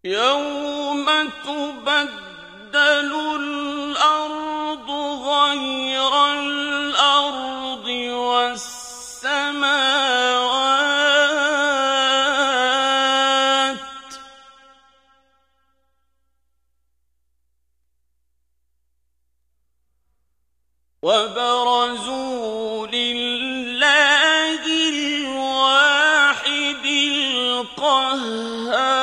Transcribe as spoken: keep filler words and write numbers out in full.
يَوْمَ تُبَدَّلُ الْأَرْضُ غَيْرَ الْأَرْضِ وَالسَّمَاوَاتُ ۖ وَبَرَزُوا لِلَّهِ الْوَاحِدِ الْقَهَّارِ